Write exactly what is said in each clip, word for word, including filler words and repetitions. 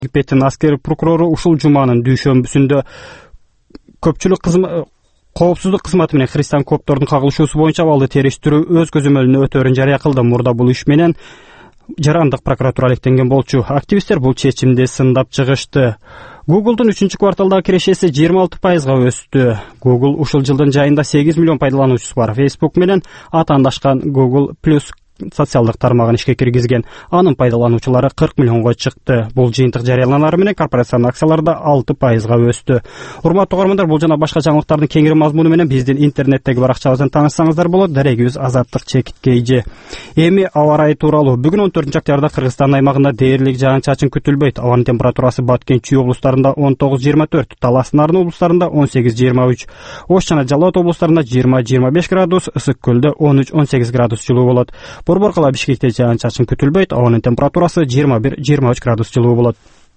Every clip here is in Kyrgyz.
Египеттин аскери прокурору ушул жуманын дүйшөмбүсүндө көпчүлүк коопсуздук кызматы менен христиан коптордун кагылышуусу боюнча абалды териштирүү өз көзөмөлүнө өтөөрүн жарыя кылды. Мурда бул иш менен жарандык прокуратура алектенген болчу. Активисттер бул чечимди сындап чыгышты. Google'дун үчүнчү кварталдагы кирешеси жыйырма алты пайызга өстү. Google ушул жылдын жайында сегиз миллион пайдалануучусу бар. Facebook менен атаандашкан Google Plus социалдык тармагын ишке киргизген. Анын пайдалануучулары кырк миллионго чыкты. Бул жыйынтык жарыяланары менен корпорациянын акциялары да алты пайызга өстү. Урматтуу угармандар, бул жана башка жаңылыктардын кеңири мазмуну менен биздин интернеттеги баракчабыздан таанышсаңыздар болот. Дарегибиз Азаттык Чекиткейжи. Эми аба ырайы тууралуу. Бүгүн он төртүнчү октябрда Кыргызстан аймагында дээрлик жаан-чачын күтүлбөйт. Абанын температурасы Баткен Чүй облустарында он тогуз жыйырма төрт, Талас Нарын облустарында он сегиз жыйырма үч, Ош жана Жалал Абад облустарында жыйырма жыйырма беш градус, Ысык көлдө он үч он сегиз градус жылуу болот. Борбор кала Бишкекте жаан-чачын күтүлбөйт. Абанын температурасы жыйырма бир жыйырма үч градус жылуу болот.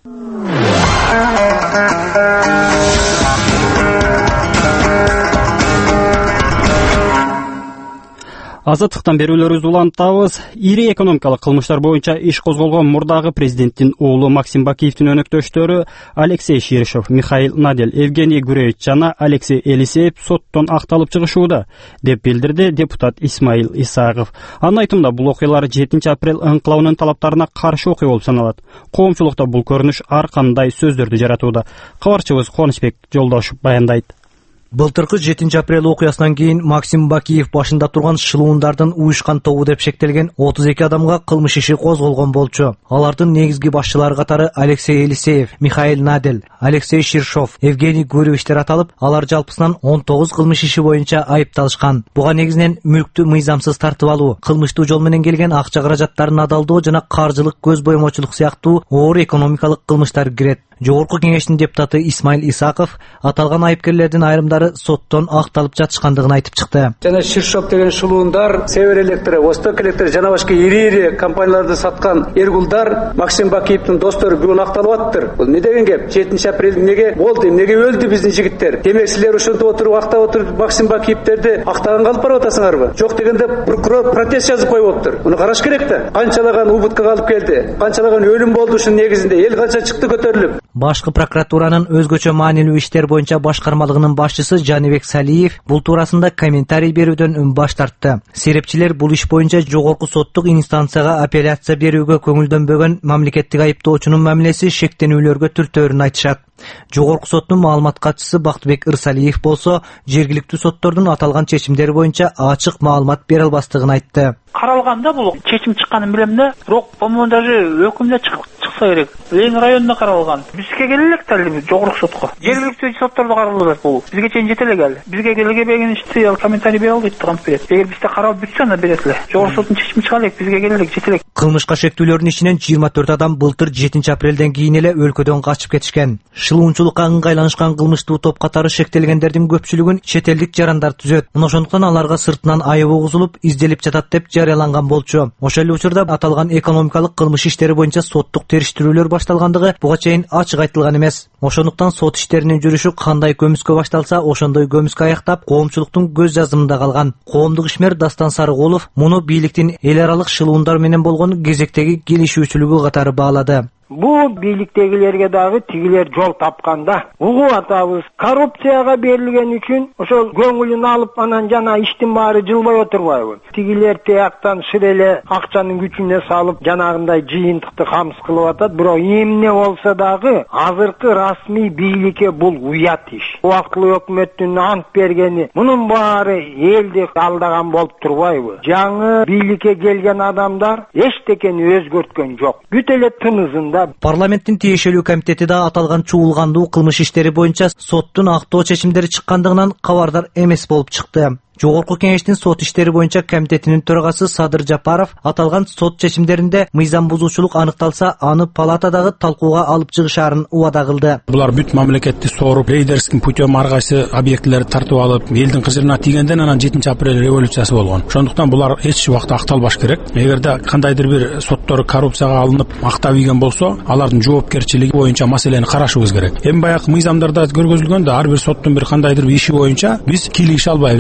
Азаттыктан берүүлөрүбүздү улантабыз. Ири экономикалык кылмыштар боюнча иш козголгон мурдагы президенттин уулу Максим Бакиевдин өнөктөштөрү Алексей Ширшов, Михаил Надель, Евгений Гуревич жана Алексей Елисеев соттон акталып чыгышууда, деп билдирди депутат Исмаил Исагов. Анын айтымында бул окуялар жетинчи апрель ыңкылабынын талаптарына каршы окуя болуп саналат. Коомчулукта бул көрүнүш ар кандай сөздөрдү жаратууда. Кабарчыбыз Кубанычбек Жолдошов баяндайт. Былтыркы жетинчи апрель окуясынан кийин Максим Бакиев башында турган шылуундардын уюшкан тобу деп шектелген отуз эки адамга кылмыш иши козголгон болчу. Алардын негизги башчылары катары Алексей Елисеев, Михаил Надель, Алексей Ширшов, Евгений Гуревичтер аталып, алар жалпысынан он тогуз кылмыш иши боюнча айыпталышкан. Буга негизинен мүлктү мыйзамсыз тартып алуу, кылмыштуу жол менен келген акча каражаттарын адалдоо жана каржылык көз боемочулук сыяктуу оор экономикалык кылмыштар кирет. Жогорку кеңештин депутаты Исмаил Исаков аталган айыпкерлердин айрымдары соттон акталып жатышкандыгын айтып чыкты. Жана Ширшов деген шылуундар, Север Электр, Восток Электр жана башка ири-ири компанияларды саткан эргулдар Максим Бакиевдин достору бүгүн акталып аттыр. Бул эмне деген кеп? жетинчи апрель эмнеге болду? Эмнеге өлдү биздин жигиттер? Демек силер ошентип отуруп актап отуруп Максим Бакиевдерди актаган калып барып атасыңарбы? Жок дегенде прокурор протест жазып коюп отур. Муну караш керек да. Канчалаган убуткага алып келди? Канчалаган өлүм болду ушунун негизинде? Эл канча чыкты көтөрүлүп? Башкы прокуратуранын өзгөчө маанилүү иштер боюнча башкармалыгынын башчысы Жаныбек Салиев бул туурасында комментарий берүүдөн баш тартты. Серепчилер бул иш боюнча жогорку соттук инстанцияга апелляция берүүгө көңүлдөнбөгөн мамлекеттик айыптоочунун мамилеси шектенүүлөргө түртөөрүн айтышат. Жогорку соттун маалымат катчысы Бактыбек Ырсалиев болсо, жергиликтүү соттордун аталган чечимдери боюнча ачык маалымат бере албастыгын айтты. Каралганда бул чечим чыкканын билем да, бирок по-моему даже өкүм да чыкса керек. Ленин районунда каралган. Бизге келелек талби жогорку сотко. Жергиликтүү соттордо каралып бул. Бизге чейин жете элек ал. Бизге келген ишти ал комментарий бере алды деп берет. Эгер бизде каралып бүтсө анда берет эле. Жогорку соттун чечими чыга элек, бизге келелек, жете элек. Кылмышка шектүүлөрдүн ичинен жыйырма төрт адам былтыр жетинчи апрелден кийин эле өлкөдөн качып кетишкен. Шылуунчулукка ыңгайланышкан кылмыштуу топ катары шектелгендердин көпчүлүгүн чет элдик жарандар түзөт. Мына ошондуктан аларга сыртынан айып угузулуп, изделип жатат деп жарыяланган болчу. Ошол эле учурда аталган экономикалык кылмыш иштери боюнча соттук териштирүүлөр башталгандыгы буга чейин ачык айтылган эмес. Ошондуктан сот иштеринин жүрүшү кандай көмүскө башталса, ошондой көмүскө аяктап, коомчулуктун көз жазымында калган. Коомдук ишмер Дастан Сарыгулов муну бийликтин эл аралык шылуундар менен болгон кезектеги келишүүчүлүгү катары баалады. Бул бийликтегилерге дагы тигилер жол тапканда угуп атабыз. Коррупцияга берилген үчүн ошол көңүлүн алып анан жана иштин баары жылбай отурбайбы? Тигилер тияктан шыр эле акчанын күчүнө салып жанагындай жыйынтыкты камсыз кылып атат. Бирок эмне болсо дагы азыркы расмий бийликке бул уят иш. Убактылуу өкмөттүн ант бергени мунун баары элди алдаган болуп турбайбы? Жаңы бийликке келген адамдар эчтекени өзгөрткөн жок. Бүт эле тынызында. Парламенттин тиешелүү комитети да аталган чуулгандуу кылмыш иштери боюнча соттун актоо чечимдери чыккандыгынан кабардар эмес болуп чыкты. Жогорку кеңештин сот иштери боюнча комитетинин төрагасы Садыр Жапаров аталган сот чечимдеринде мыйзам бузуучулук аныкталса, аны палатадагы талкууга алып чыгышаарын убада кылды. Булар бүт мамлекетти сооруп, рейдерский путем ар кайсы объектилерди тартып алып, элдин кыжырына тийгенден анан жетинчи апрель революциясы болгон. Ошондуктан булар эч убакта акталбаш керек. Эгерде кандайдыр бир соттор коррупцияга алынып актап ийген болсо, алардын жоопкерчилиги боюнча маселени карашыбыз керек. Эми баягы мыйзамдарда көргөзүлгөндө ар бир соттун бир кандайдыр бир иши боюнча биз кийлигише албайбыз да. Бирок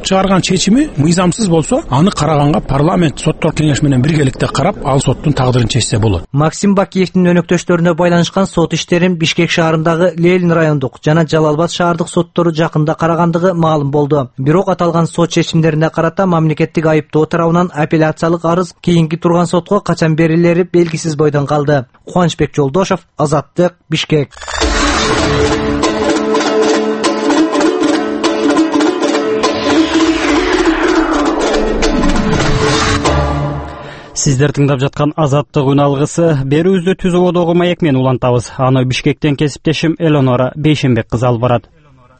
чыгарган чечими мыйзамсыз болсо, аны караганга парламент соттор кеңеш менен биргеликте карап, ал соттун тагдырын чечсе болот. Максим Бакиевдин өнөктөштөрүнө байланышкан сот иштерин Бишкек шаарындагы Ленин райондук жана Жалалбад шаардык соттору жакында карагандыгы маалым болду. Бирок аталган сот чечимдерине карата мамлекеттик айыптоо тарабынан апелляциялык арыз кийинки турган сотко качан берилери белгисиз бойдон калды. Кубанычбек Жолдошов, Азаттык, Бишкек. Сиздер тыңдап жаткан Азаттык үн алгысы берүүбүздү Түз ободогу маек менен улантабыз. Аны Бишкектен кесиптешим Элонора Бейшенбек кызы алып барат.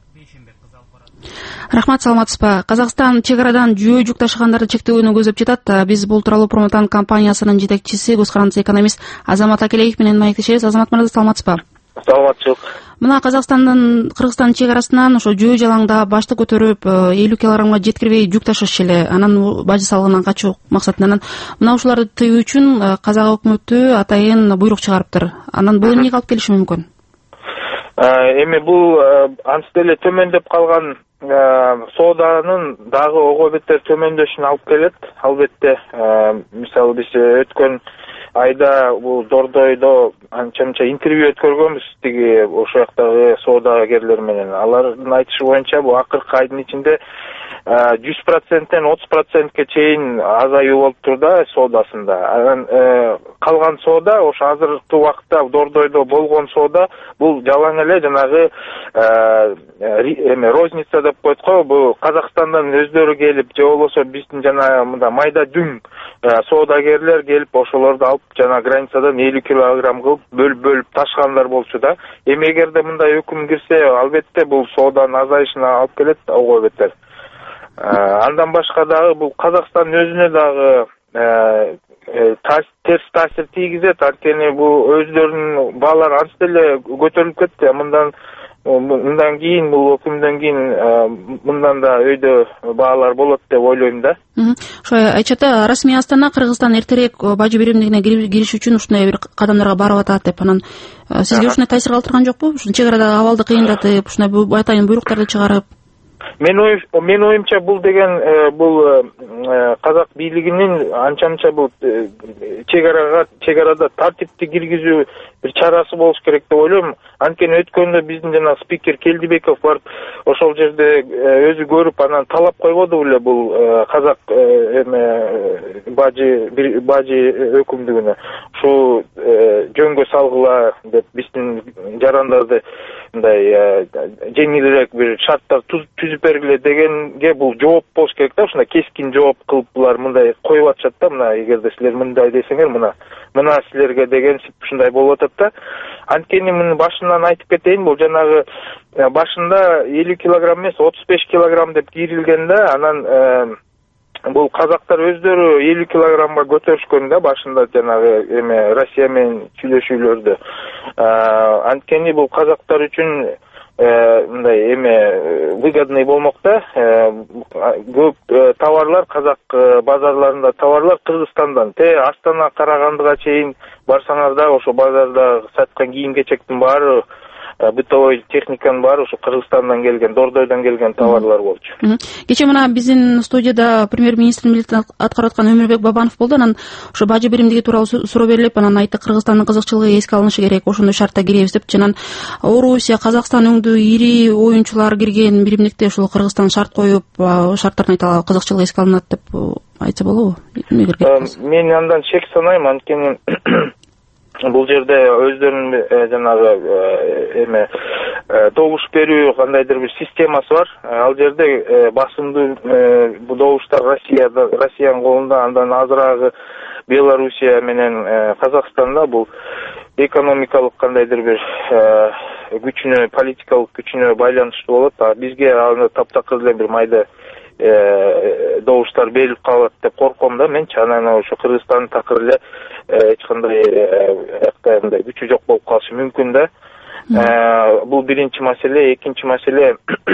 Рахмат, саламатсызбы. Казакстан чек арадан жөө жүк ташыгандарды чектөөнү көзөп жатат. Биз бул тууралуу Промотан компаниясынын жетекчиси, көз карандысы экономист Азамат Акелеев менен маектешебиз. Азамат мырза, саламатсызбы? Саламатчылык. Мына Казакстандын Кыргызстан чек арасынан ошо жөө жалаңда башты көтөрүп элүү килограммга жеткирбей жүк ташыш эле, анан бажы салыгынан качуу максатынан мына ушуларды тыюу үчүн Казак өкмөтү атайын буйрук чыгарыптыр. Анан бул эмнеге алып келиши мүмкүн? Эми бул анча деле төмөндөп калган сооданын дагы ого бетер төмөндөшүнө алып келет. Албетте, мисалы биз өткөн айда бул Дордойдо анча-мынча интервью өткөргөнбүз тиги ошол жактагы соодагерлер менен. Алардын айтышы боюнча бул акыркы айдын ичинде жүз проценттен отуз процентке чейин азаюу болуп тур да соодасында. Анан калган соода ошо азыркы убакытта Дордойдо болгон соода бул жалаң эле жанагы эме розница деп коет го, бул Казакстандан өздөрү келип же болбосо биздин жана мында майда дүң соодагерлер келип ошолорду алып жана границадан элүү килограмм кылып бөлүп бөлүп ташыгандар болчу да. Эми эгерде мындай өкүм кирсе, албетте бул сооданын азайышына алып келет ого бетер. Андан башка дагы бул Казакстан өзүнө дагы терс таасир тийгизет. Анткени бул өздөрүнүн баалары анча деле көтөрүлүп кетти. Мындан мындан кийин бул өкүмдөн кийин мындан да өйдө баалар болот деп ойлойм да. Ошо айтышат, расмий Астана Кыргызстан эртерээк бажы биримдигине кириш үчүн ушундай бир кадамдарга барып атат деп. Анан сизге ушундай таасир калтырган жокпу? Ушул чек арадагы абалды кыйындатып, ушундай атайын буйруктарды чыгарып? Мен оюм, мен оюмча бул деген бул казак бийлигинин анча-мынча бул чек арага чек арада тартипти киргизүү бир чарасы болуш керек деп ойлойм. Анткени өткөндө биздин жана спикер Келдибеков барып ошол жерде өзү көрүп анан талап койбоду беле бул казак эме бажы бажы өкүмдүгүнө. Ушу жөнгө салгыла деп биздин жарандарды мындай жеңилирээк бир шарттар түзүп бергиле дегенге бул жооп болуш керек да. Ушундай кескин жооп кылып булар мындай коюп атышат да. Мына эгерде силер мындай десеңер, мына мына силерге деген ушундай болуп атат да. Анткени муну башынан айтып кетейин, бул жанагы башында элүү килограмм эмес отуз беш килограмм деп кирилген да. Анан бул казактар өздөрү элүү килограммга көтөрүшкөн да башында жанагы эме Россия менен сүйлөшүүлөрдө. Анткени бул казактар үчүн мындай эме выгодный болмок да. Көп товарлар казак базарларында товарлар Кыргызстандан те Астана Карагандыга чейин барсаңар да ошо базарда саткан кийим-кечектин баары, бытовой техниканын баары ошо Кыргызстандан келген, Дордойдон келген товарлар болчу. Кече мына биздин студияда премьер-министрдин милдетин аткарып аткан Өмүрбек Бабанов болду. Анан ошо бажы биримдиги тууралуу суроо берилип, анан айтты, Кыргызстандын кызыкчылыгы эске алынышы керек, ошондой шартта киребиз деп. Анан Орусия, Казакстан өңдүү ири оюнчулар кирген биримдикте ушул Кыргызстан шарт коюп, шарттарын айта кызыкчылыгы эске алынат деп айтса болобу? Мен андан шек санайм, анткени бул жерде өздөрүнүн жанагы эме добуш берүү кандайдыр бир системасы бар. Ал жерде басымдуу бул добуштар Россияда, Россиянын колунда, андан азыраагы Белоруссия менен Казакстанда бул экономикалык кандайдыр бир күчүнө, политикалык күчүнө байланыштуу болот. А бизге аны таптакыр эле бир майда добуштар берилип калат деп корком да менчи. Анан ошо Кыргызстан такыр эле эч кандай мындай күчү жок болуп калышы мүмкүн да. Бул биринчи маселе. Экинчи маселе,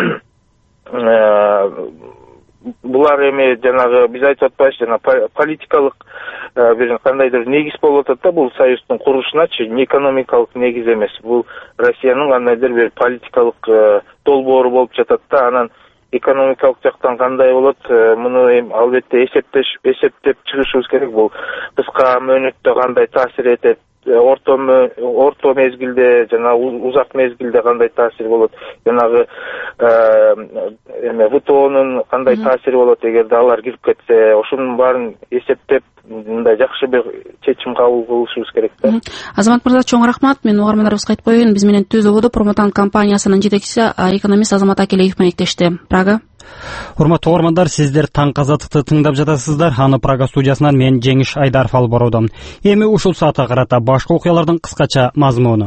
булар эми жанагы биз айтып атпайбызбы, жана политикалык бир кандайдыр негиз болуп атат да бул союздун курулушуначы, экономикалык негиз эмес. Бул Россиянын кандайдыр бир политикалык долбоору болуп жатат да. Анан экономикалык жактан кандай болот, муну эми албетте эсептеш эсептеп чыгышыбыз керек. Бул кыска мөөнөттө кандай таасир этет, орто орто мезгилде жана узак мезгилде кандай таасир болот, жанагы эме ВТОнун кандай таасири болот эгерде алар кирип кетсе, ошонун баарын эсептеп мындай жакшы бир чечим кабыл кылышыбыз керек да. Азамат мырза, чоң рахмат. Мен угармандарыбызга айтып коеюн, биз менен Түз ободо Промотан компаниясынын жетекчиси экономист Азамат Акелеев маектешти. Прага. Урматтуу угармандар, сиздер Таң Азаттыкты тыңдап жатасыздар. Аны Прага студиясынан мен Жеңиш Айдаров алып баруудамын. Эми ушул саатка карата башка окуялардын кыскача мазмуну.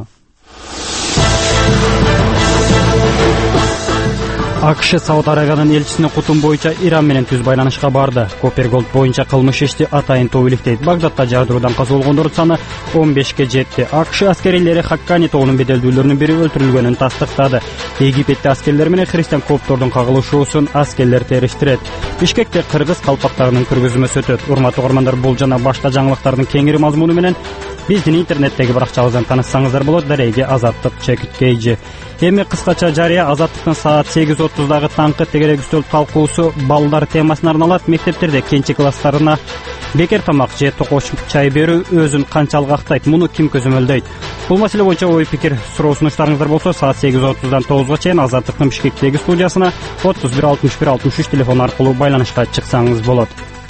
АКШ Сауд Арабиянын элчисинин кутум боюнча Иран менен түз байланышка барды. Коперголд боюнча кылмыш ишти атайын тобиликтейт. Багдадда жардыруудан каза болгондордун саны он бешке жетти. АКШ аскерилери Хаккани тоонун беделдүүлөрүнүн бири өлтүрүлгөнүн тастыктады. Египетте аскерлер менен христиан коптордун кагылышуусун аскерлер териштирет. Бишкекте кыргыз калпактарынын көргөзмөсү өтөт. Урматтуу угармандар, бул жана башка жаңылыктардын кеңири мазмуну менен биздин интернеттеги баракчабыздан таныссаңыздар болот. Дареги Азаттык чекит кейжи. Эми кыскача жарыя Азаттыктын саат сегиз отуздагы таңкы тегерек үстөл талкуусу балдар темасына арналат. Мектептерде кенче класстарына бекер тамак же токоч чай берүү өзүн канчалык актайт, муну ким көзөмөлдөйт? Бул маселе боюнча ой пикир суроо сунуштарыңыздар болсо саат сегиз отуздан тогузга чейин Азаттыктын Бишкектеги студиясына отуз бир алтымыш бир алтымыш үч телефон аркылуу байланышка чыксаңыз болот.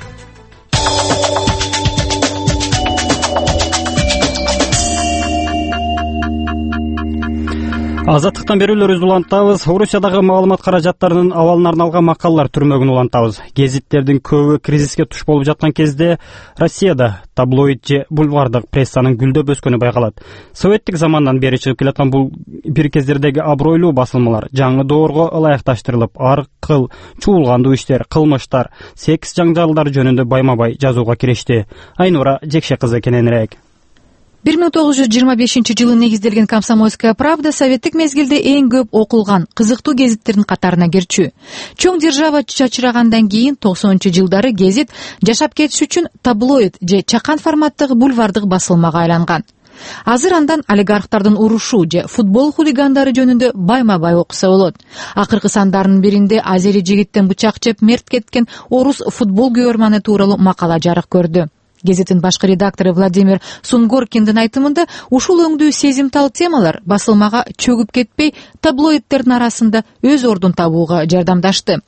Азаттыктан берүүлөрүбүздү улантабыз. Орусиядагы маалымат каражаттарынын абалына арналган макалалар түрмөгүн улантабыз. Гезиттердин көбү кризиске туш болуп жаткан кезде Россияда таблоид же бульвардык прессанын гүлдөп өскөнү байкалат. Советтик замандан бери чыгып келаткан бул бир кездердеги абройлуу басылмалар жаңы доорго ылайыкташтырылып, ар кыл чуулгандуу иштер, кылмыштар, секс жаңжалдар жөнүндө байма-бай жазууга киришти. Айнура Жекше кызы кененирээк. бир миң тогуз жүз жыйырма бешинчи жылы негизделген Комсомольская правда советтик мезгилде эң көп окулган кызыктуу гезиттердин катарына кирчү. Чоң держава чачырагандан кийин токсонунчу жылдары гезит жашап кетиш үчүн таблоид же чакан форматтагы бульвардык басылмага айланган. Азыр андан олигархтардын урушу же футбол хулигандары жөнүндө байма-бай окуса болот. Акыркы сандарынын биринде азери жигиттен бычак жеп мерт кеткен орус футбол күйөрманы тууралуу макала жарык көрдү. Гезиттин башкы редактору Владимир Сунгоркиндин айтымында ушул өңдүү сезимтал темалар басылмага чөгүп кетпей, таблоидтердин арасында өз ордун табууга жардамдашты.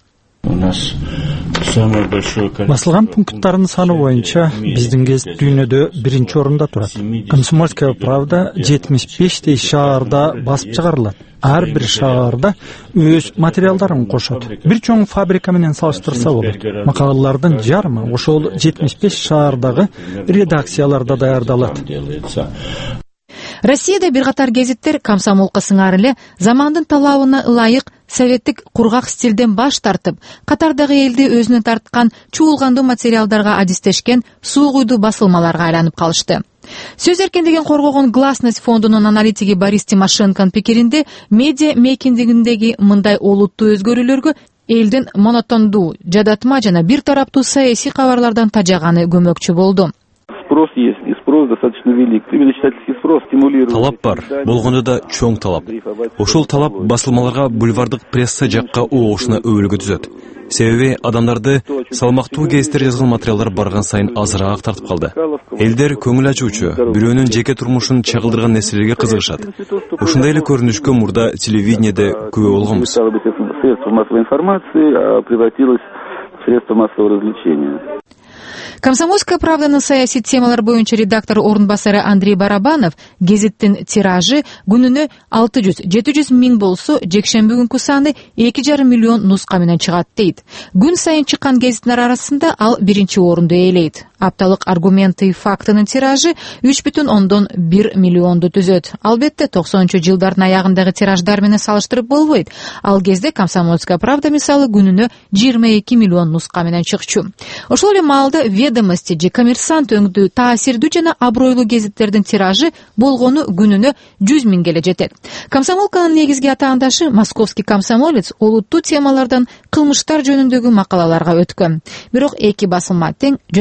Басылган пункттардын саны боюнча биздин гезит дүйнөдө биринчи орунда турат. Комсомольская правда жетимиш бештей шаарда басып чыгарылат. Ар бир шаарда өз материалдарын кошот. Бир чоң фабрика менен салыштырса болот. Макалалардын жарымы ошол жетимиш беш шаардагы редакцияларда даярдалат. Россияда бир катар гезиттер комсомолко сыңар эле замандын талабына ылайык советтик кургак стилден баш тартып, катардагы элди өзүнө тарткан чуулгандуу материалдарга адистешкен суугуйдуу басылмаларга айланып калышты. Сөз эркиндигин коргогон Гласность фондунун аналитиги Борис Тимошенконун пикиринде, медиа мейкингиндеги мындай олуттуу өзгөрүүлөргө элдин монотондуу, жадатма жана бир тараптуу саясий кабарлардан тажаганы көмөкчү болду. Спрос есть, и спрос достаточно велик. Именно читательский спрос стимулирует. Талап бар, болгондо да чоң талап. Ошол талап басылмаларга бульвардык пресса жакка угушуна өбөлгө түзөт. Себеби адамдарды салмактуу гезиттер жазган материалдар барган сайын азыраак тартып калды. Элдер көңүл ачуучу, бирөөнүн жеке турмушун чагылдырган нерселерге кызыгышат. Ушундай эле көрүнүшкө мурда телевидениеде күбө болгонбуз. Средство массовой информации превратилось в средство массового развлечения. Комсомольская правданын саясий темалар боюнча редактор орун басары Андрей Барабанов гезиттин тиражы күнүнө алты жүз жети жүз миң болсо, жекшемби күнкү саны эки жарым миллион нуска менен чыгат дейт. Күн сайын чыккан гезиттер арасында ал биринчи орунду ээлейт. Апталык Аргументы и фактынын тиражы үч бүтүн ондон бир миллионду түзөт. Албетте токсонунчу жылдардын аягындагы тираждар менен салыштырып болбойт. Ал кезде Комсомольская правда мисалы күнүнө жыйырма эки миллион нуска менен чыкчу. Ошол эле маалда Ведомости же Коммерсант өңдүү таасирдүү жана абройлуу гезиттердин тиражы болгону күнүнө жүз миңге эле жетет. Комсомолканын негизги атаандашы Московский комсомолец олуттуу темалардан кылмыштар жөнүндөгү макалаларга өткөн. Бирок эки басылма тең жөнөкөй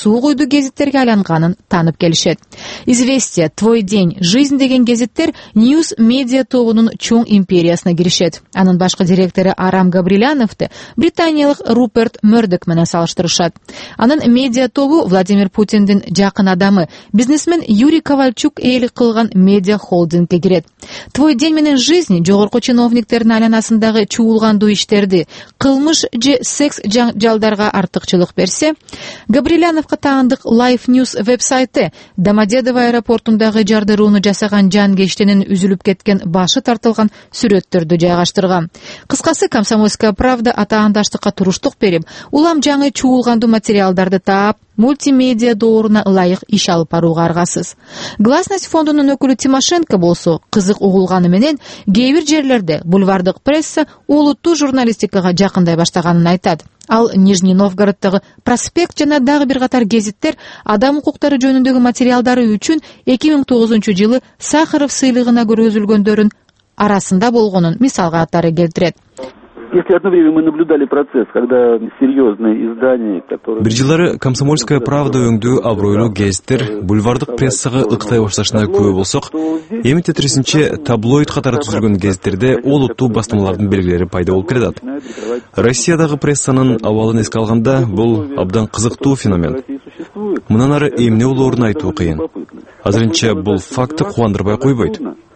суу куйду гезиттерге айланганын таанып келишет. Известия, Твой день, Жизнь деген гезиттер News Media тобунун чоң империясына киришет. Анын башкы директору Арам Габрилановду британиялык Руперт Мёрдок менен салыштырышат. Анын медиа тобу Владимир Путиндин жакын адамы, бизнесмен Юрий Ковальчук ээлик кылган медиа холдингге кирет. Твой день менен Жизнь жогорку чиновниктердин айланасындагы чуулгандуу иштерди, кылмыш же секс жалдарга артыкчылык берсе, Габрилановго таандык Life News веб-сайты Домодедово аэропортундагы жардырууну жасаган жан кештенин үзүлүп кеткен башы тартылган сүрөттөрдү жайгаштырган. Кыскасы, Комсомольская правда атаандаштыкка туруштук берип, улам жаңы чуулгандуу материалдарды таап, мультимедиа дооруна ылайык иш алып барууга аргасыз. Гласность фондунун өкүлү Тимошенко болсо кызык угулганы менен кээ бир жерлерде бульвардык пресса олуттуу журналистикага жакындай баштаганын айтат. Ал Нижний Новгороддогу Проспект жана дагы бир катар гезиттер адам укуктары жөнүндөгү материалдары үчүн эки миң тогузунчу жылы Сахаров сыйлыгына көргөзүлгөндөрүн арасында болгонун мисал катары келтирет. Если одно время мы наблюдали процесс, когда серьезные издания, которые... Бир жылдары Комсомольская правда өңдүү абройлуу гезиттер бульвардык прессага ыктай башташына күбө болсок, эми тетрисинче таблоид катары түзүлгөн гезиттерде олуттуу басмалардын белгилери пайда болуп келатат. Россиядагы прессанын абалын эске алганда бул абдан кызыктуу феномен. Мындан ары эмне болоорун айтуу кыйын. Азырынча бул факты кубандырбай койбойт.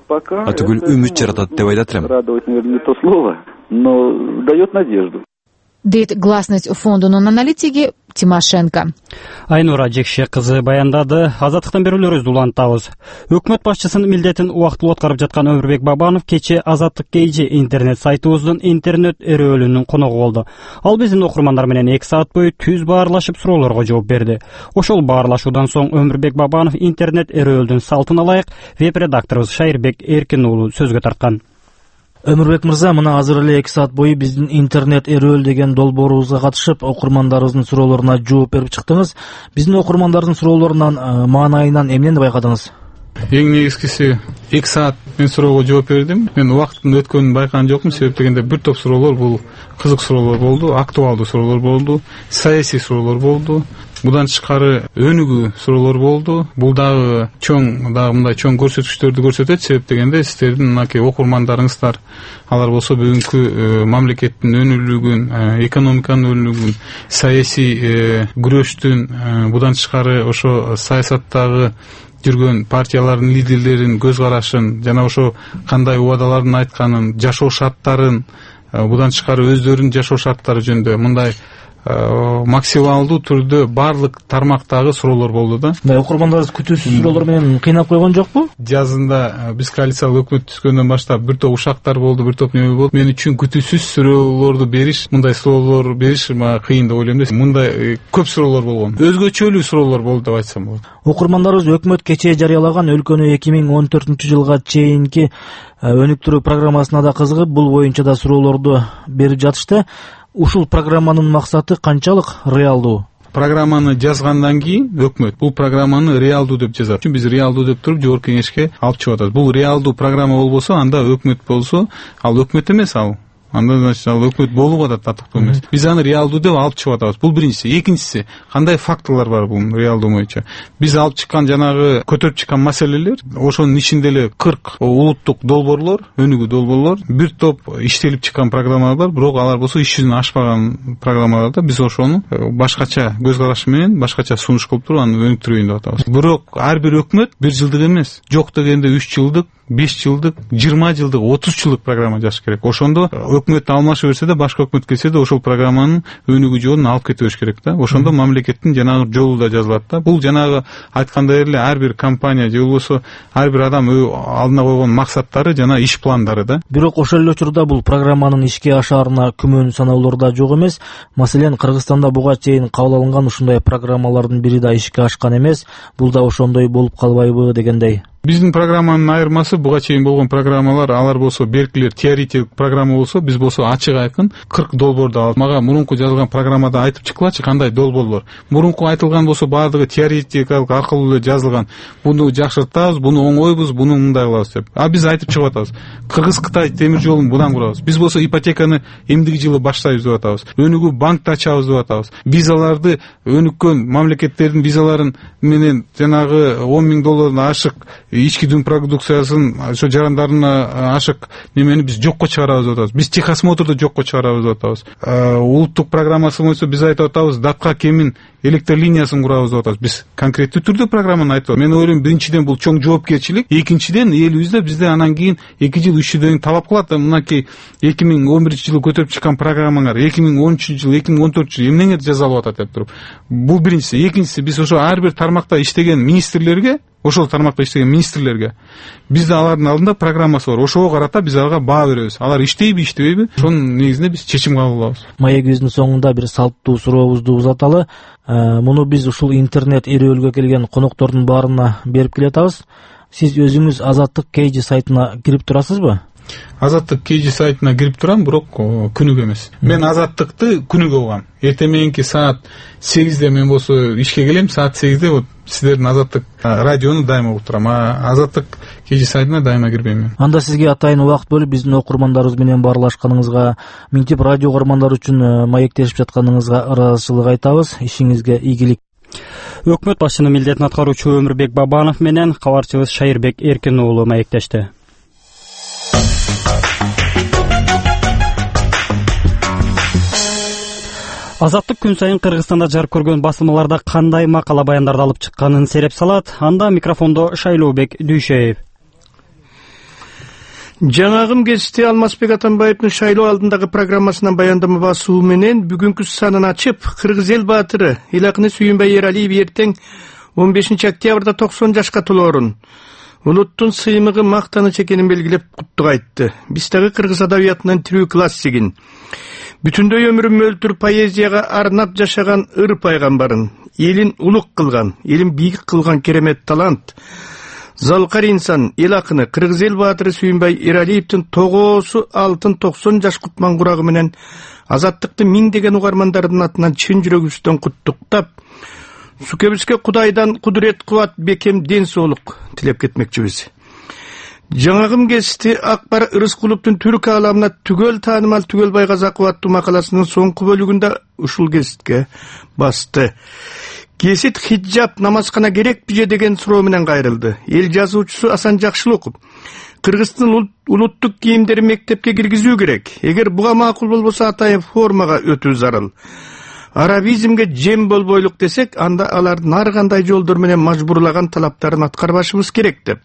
А түгүл үмүт жаратат деп айтат элем. Радовать, наверное, не то слово, но дает надежду. Дейт гласность фондунун аналитиги Тимошенко. Айнура Жекше кызы баяндады. Азаттыктан берүүлөрүбүздү улантабыз. Өкмөт башчысынын милдетин убактылуу аткарып жаткан Өмүрбек Бабанов кече Азаттык Кейжи интернет сайтыбыздын интернет өрөөлүнүн коногу болду. Ал биздин окурмандар менен эки саат бою түз баарлашып суроолорго жооп берди. Ошол баарлашуудан соң Өмүрбек Бабанов интернет өрөөлдүн салтына ылайык веб-редакторубуз Шайырбек Эркин уулу сөзгө тарткан. Өмүрбек мырза, мына азыр эле эки саат бою биздин интернет өрөөл деген долбоорубузга катышып, окурмандарыбыздын суроолоруна жооп берип чыктыңыз. Биздин окурмандардын суроолорунан маанайынан эмнени байкадыңыз? Эң негизгиси эки саат мен суроого жооп бердим. Мен убакыттын өткөнүн байкаган жокмун, себеп дегенде бир топ суроолор бул кызык суроолор болду, актуалдуу суроолор болду, саясий суроолор болду. Будан тышкары өнүгүү суроолор болду. Бул дагы чоң, дагы мындай чоң көрсөткүчтөрдү көрсөтөт, себеп дегенде сиздердин мынакей окурмандарыңыздар, алар болсо бүгүнкү мамлекеттин өнүгүүлүгүн, экономиканын өнүгүүн, саясий күрөштүн, будан тышкары ошо саясаттагы жүргөн партиялардын лидерлерин көз карашын жана ошо кандай убадаларын айтканын, жашоо шарттарын, будан тышкары өздөрүнүн жашоо шарттары жөнүндө мындай максималдуу түрдө барлык тармактагы суроолор болду да. Мына окурмандарыбыз күтүүсүз суроолор менен кыйнап койгон жокпу? Жазында биз коалициялык өкмөт түзгөндөн баштап бир топ ушактар болду, бир топ неме болду. Мен үчүн күтүүсүз суроолорду бериш, мындай суроолор бериш мага кыйын деп ойлойм да. Мындай көп суроолор болгон. Өзгөчөлүү суроолор болду деп айтсам болот. Окурмандарыбыз өкмөт кечээ жарыялаган өлкөнү эки миң он төртүнчү жылга чейинки өнүктүрүү программасына да кызыгып, бул боюнча да суроолорду берип жатышты. Ушул программанын максаты канчалык реалдуу? Программаны жазгандан кийин өкмөт бул программаны реалдуу деп жазат. Чүн биз реалдуу деп туруп жогорку кеңешке алып чыгып атат. Бул реалдуу программа болбосо, анда өкмөт болсо, ал өкмөт эмес ал. Анда значит ал өкмөт болууга да татыктуу эмес. Биз аны реалдуу деп алып чыгып атабыз. Бул биринчиси. Экинчиси, кандай фактылар бар бул реалдуу боюнча? Биз алып чыккан жанагы көтөрүп чыккан маселелер, ошонун ичинде эле кырк улуттук долбоорлор, өнүгүү долбоорлор, бир топ иштелип чыккан программалар бар, бирок алар болсо иш жүзүнө ашпаган программалар да. Биз ошону башкача көз караш менен, башкача сунуш кылып туруп аны өнүктүрөйүн деп атабыз. Бирок ар бир өкмөт бир жылдык эмес, жок дегенде үч жылдык, беш жылдык, жыйырма жылдык, отуз жылдык программа жазыш керек. Ошондо өкмөт алмаша берсе да, башка өкмөт келсе да ошол программанын өнүгүү жолун алып кете бериш керек да. Ошондо мамлекеттин жанагы жолу да жазылат да. Бул жанагы айткандай эле ар бир компания же болбосо ар бир адам алдына койгон максаттары жана иш пландары да. Бирок ошол эле учурда бул программанын ишке ашаарына күмөн санаулар да жок эмес. Маселен, Кыргызстанда буга чейин кабыл алынган ушундай программалардын бири да ишке ашкан эмес. Бул да ошондой болуп калбайбы дегендей. Биздин программанын айырмасы буга чейин болгон программалар, алар болсо беркилер теоретик программа болсо, биз болсо ачык айкын кырк долбоорду алып, мага мурунку жазылган программада айтып чыккылачы кандай долбоор бар. Мурунку айтылган болсо баардыгы теоретикалык аркылуу эле жазылган. Буну жакшыртабыз, буну оңойбуз, буну мындай кылабыз деп. А биз айтып чыгып атабыз. Кыргыз Кытай темир жолун будан курабыз. Биз болсо ипотеканы эмдиги жылы баштайбыз деп атабыз. Өнүгүү банкты ачабыз деп атабыз. Визаларды өнүккөн мамлекеттердин визаларын менен жанагы он миң доллардан ашык ички дүң продукциясын ошо жарандарына ашык немени биз жокко чыгарабыз деп атабыз. Биз техосмотрду жокко чыгарабыз деп атабыз. Улуттук программасы боюнча биз айтып атабыз, датка кемин электр линиясын курабыз деп атабыз. Биз конкреттүү түрдө программаны айтып. Мен ойлойм, биринчиден бул чоң жоопкерчилик, экинчиден элибизде бизде анан кийин эки жыл үч жылдан талап кылат. Мынакей эки миң он биринчи жылы көтөрүп чыккан программаңар эки миң он үчүнчү жыл, эки миң он төртүнчү жыл эмнеңе жазалып атат деп туруп. Бул биринчиси. Экинчиси, биз ошо ар бир тармакта иштеген министрлерге, ошол тармакта иштеген министрлерге бизде алардын алдында программасы бар. Ошого карата биз аларга баа беребиз. Алар иштейби, иштебейби? Ошонун негизинде биз чечим кабыл кылабыз. Маегибиздин соңунда бир салттуу сурообузду узаталы. Муну биз ушул интернет эрөөлгө келген коноктордун баарына берип келатабыз. Сиз өзүңүз Азаттык кей жи сайтына кирип турасызбы? Азаттык кей жи сайтына кирип турам, бирок күнүгө эмес. Мен Азаттыкты күнүгө угам. Эртең мененки саат сегизде мен болсо ишке келем, саат сегизде вот сиздердин Азаттык радиону дайыма угуп турам. А Азаттык кей жи сайтына дайыма кирбейм. Анда сизге атайын убакыт бөлүп биздин окурмандарыбыз менен баарлашканыңызга, минтип радио көрөрмандар үчүн маектешип жатканыңызга ыраазычылык айтабыз. Ишиңизге ийгилик. Өкмөт башчынын милдетин аткаруучу Өмүрбек Бабанов менен кабарчыбыз Шайырбек Эркин уулу маектешти. Азаттык күн сайын Кыргызстанда жарык көргөн басылмаларда кандай макала баяндарды алып чыкканын сереп салат. Анда микрофондо Шайлообек Дүйшеев. Жаңагым кести Алмазбек Атамбаевдин шайлоо алдындагы программасынан баяндама басуу менен бүгүнкү санын ачып, Кыргыз эл баатыры Илакыны Сүйүнбай Эралиев эртең он бешинчи октябрда токсон жашка толоорун, улуттун сыймыгы мактаныч экенин белгилеп куттук айтты. Биздеги кыргыз адабиятынын тирүү классигин, бүтүндөй өмүрүн мөлтүр поэзияга арнап жашаган ыр пайгамбарын, элин улук кылган, элин бийик кылган керемет талант, залкар инсан, эл акыны Кыргыз эл баатыры Сүйүнбай Эралиевдин тогоосу алтын токсон жаш кутман курагы менен Азаттыкты миңдеген угармандардын атынан чын жүрөгүбүздөн куттуктап, сукебизге Кудайдан кудурет, кубат, бекем ден соолук тилеп кетмекчибиз. Жаңагым кести Акбар Рыскуловдун түрк ааламына түгөл таанымал Түгөлбай Казаков аттуу макаласынын соңку бөлүгүндө ушул кеситке басты. Кесит хиджаб намазкана керекпи же деген суроо менен кайрылды. Эл жазуучусу Асан Жакшылыков Кыргыздын улуттук кийимдери мектепке киргизүү керек. Эгер буга макул болбосо атайын формага өтүү зарыл. Арабизмге жем болбойлук десек, анда алардын ар кандай жолдор менен мажбурлаган талаптарын аткарбашыбыз керек деп.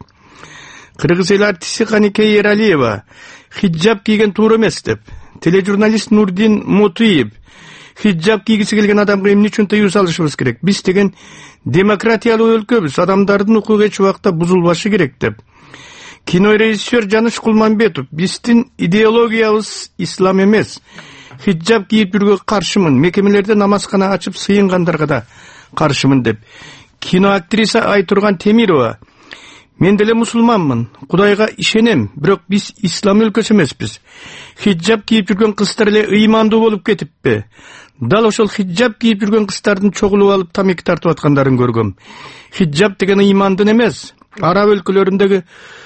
Кыргыз эл артисти Каникей Эралиева хиджаб кийген туура эмес деп. Тележурналист Нурдин Мутуев хиджаб кийгиси келген адамга эмне үчүн тыюу салышыбыз керек? Биз деген демократиялуу өлкөбүз, адамдардын укугу эч убакта бузулбашы керек деп. Кинорежиссер Жаныш Кулманбетов биздин идеологиябыз ислам эмес. Хиджаб кийип жүргөнгө каршымын, мекемелерде намазкана ачып сыйынгандарга да каршымын деп. Киноактриса Айтурган Темирова мен деле мусулманмын, Кудайга ишенем, бирок биз ислам өлкөсү эмеспиз. Хиджаб кийип жүргөн кыздар эле ыймандуу болуп кетиппи? Дал ошол хиджаб кийип жүргөн кыздардын чогулуп алып тамеки тартып аткандарын көргөм. Хиджаб деген ыймандын эмес, араб өлкөлөрүндөгү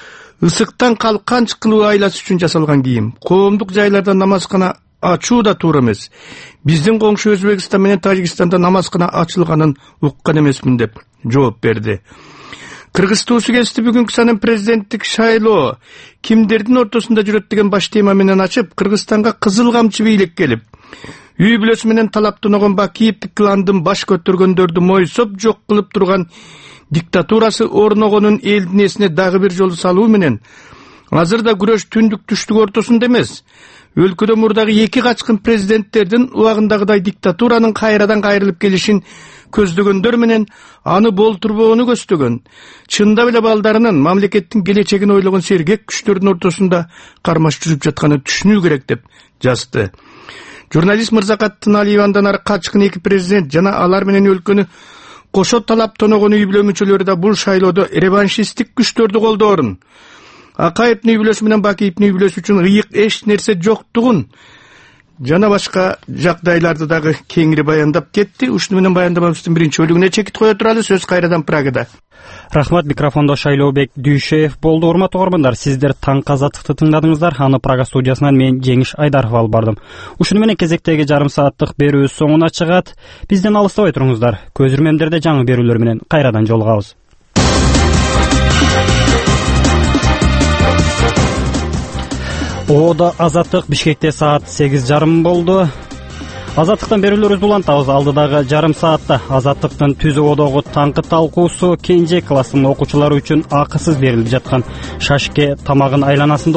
ысыктан калканч кылуу айласы үчүн жасалган кийим. Коомдук жайларда намазкана ачуу да туура эмес. Биздин коңшу Өзбекстан менен Тажикстанда намазкана ачылганын уккан эмесмин деп жооп берди. Кыргыз туусу кести бүгүнкү санын президенттик шайлоо кимдердин ортосунда жүрөт деген баш тема менен ачып, Кыргызстанга кызыл камчы бийлик келип, үй бүлөсү менен талаптаногон Бакиевдик кландын баш көтөргөндөрдү мойсоп жок кылып турган диктатурасы орногонун элдин эсине дагы бир жолу салуу менен азыр да күрөш түндүк түштүк ортосунда эмес. Өлкөдө мурдагы эки качкын президенттердин убагындагыдай диктатуранын кайрадан кайрылып келишин көздөгөндөр менен аны болтурбоону көстөгөн. Чындап эле балдарынын мамлекеттин келечегин ойлогон сергек күчтөрдүн ортосунда кармаш жүрүп жатканын түшүнүү керек деп жазды. Журналист Мырзакат Тыналиевандан ары качкын эки президент жана алар менен өлкөнү кошо талап тоногон үй бүлө мүчөлөрү да бул шайлоодо реваншисттик күчтөрдү колдоорун, Акаевдин үй бүлөсү менен Бакиевдин үй бүлөсү үчүн ыйык эч нерсе жоктугун жана башка жагдайларды дагы кеңири баяндап кетти. Ушуну менен баяндамабыздын биринчи бөлүгүнө чекит кое туралы. Сөз кайрадан Прагада. Рахмат. Микрофондо Шайлообек Дүйшеев болду. Урматтуу угармандар, сиздер Таңкы Азаттыкты тыңдадыңыздар. Аны Прага студиясынан мен Жеңиш Айдаров алып бардым. Ушуну менен кезектеги жарым сааттык берүүбүз соңуна чыгат. Бизден алыстабай туруңуздар. Көз ирмемдерде жаңы берүүлөр менен кайрадан жолугабыз. Оодо Азаттык Бишкекте саат сегиз жарым болду. Азаттыктан берүүлөрүбүздү улантабыз. Алдыдагы жарым саатта Азаттыктын түз оодогу таңкы талкуусу кенже класстын окуучулары үчүн акысыз берилип жаткан шашке тамагын айланасында